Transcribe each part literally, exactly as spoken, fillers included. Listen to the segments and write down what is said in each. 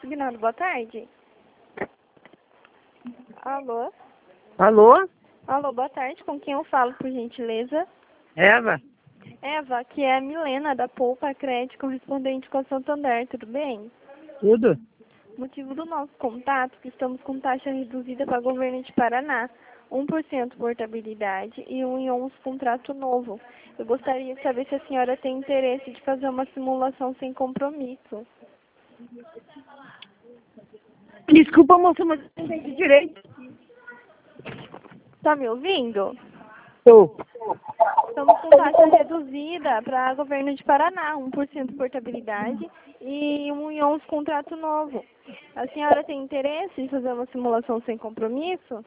consignado. Boa tarde. Alô? Alô? Alô, boa tarde. Com quem eu falo, por gentileza? Eva? Eva, aqui é a Milena, da Poupa Crédito, correspondente com a Santander, tudo bem? Tudo? Motivo do nosso contato, que estamos com taxa reduzida para o governo de Paraná. um por cento portabilidade e um em onze contrato novo. Eu gostaria de saber se a senhora tem interesse de fazer uma simulação sem compromisso. Desculpa, moça, mas não entendi direito. Tá me ouvindo? Tô. Estamos com taxa reduzida para governo de Paraná, um por cento portabilidade e um em onze contrato novo. A senhora tem interesse em fazer uma simulação sem compromisso?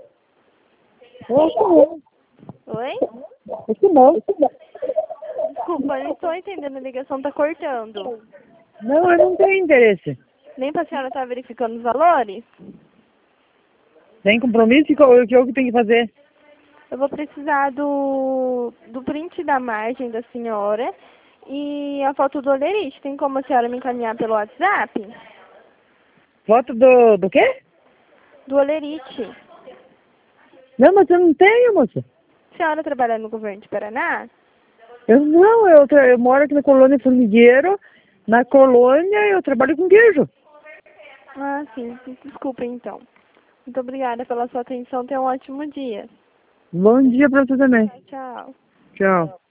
Acho Oi? não. Acho não. Desculpa, eu não estou entendendo, a ligação está cortando. Não, eu não tenho interesse. Nem para a senhora estar verificando os valores? Sem compromisso, o que eu que eu tenho que fazer? Eu vou precisar do, do print da margem da senhora e a foto do olerite. Tem como a senhora me encaminhar pelo WhatsApp? Foto do, do quê? Do olerite. Não, mas eu não tenho, moça. A senhora trabalha no governo de Paraná? Eu não, eu, tra- eu moro aqui na colônia Formigueiro. Na colônia eu trabalho com queijo. Ah, sim. Desculpa, então. Muito obrigada pela sua atenção. Tenha um ótimo dia. Bom dia pra você também. Tchau. Tchau.